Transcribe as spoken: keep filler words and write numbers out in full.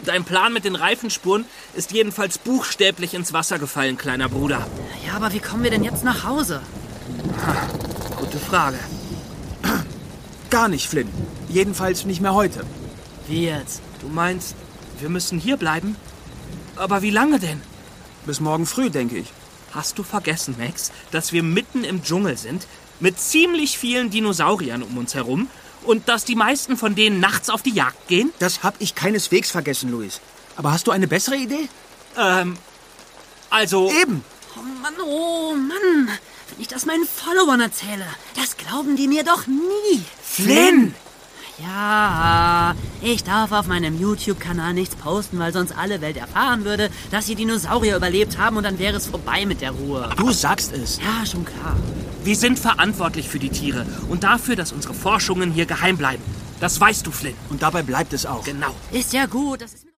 Dein Plan mit den Reifenspuren ist jedenfalls buchstäblich ins Wasser gefallen, kleiner Bruder. Ja, aber wie kommen wir denn jetzt nach Hause? Ha, gute Frage. Gar nicht, Flynn. Jedenfalls nicht mehr heute. Wie jetzt? Du meinst, wir müssen hier bleiben? Aber wie lange denn? Bis morgen früh, denke ich. Hast du vergessen, Max, dass wir mitten im Dschungel sind, mit ziemlich vielen Dinosauriern um uns herum und dass die meisten von denen nachts auf die Jagd gehen? Das hab ich keineswegs vergessen, Luis. Aber hast du eine bessere Idee? Ähm, also... Eben. Oh Mann, oh Mann. Wenn ich das meinen Followern erzähle, das glauben die mir doch nie. Flynn! Ja, ich darf auf meinem YouTube-Kanal nichts posten, weil sonst alle Welt erfahren würde, dass die Dinosaurier überlebt haben und dann wäre es vorbei mit der Ruhe. Du sagst es. Ja, schon klar. Wir sind verantwortlich für die Tiere und dafür, dass unsere Forschungen hier geheim bleiben. Das weißt du, Flynn. Und dabei bleibt es auch. Genau. Ist ja gut, das ist...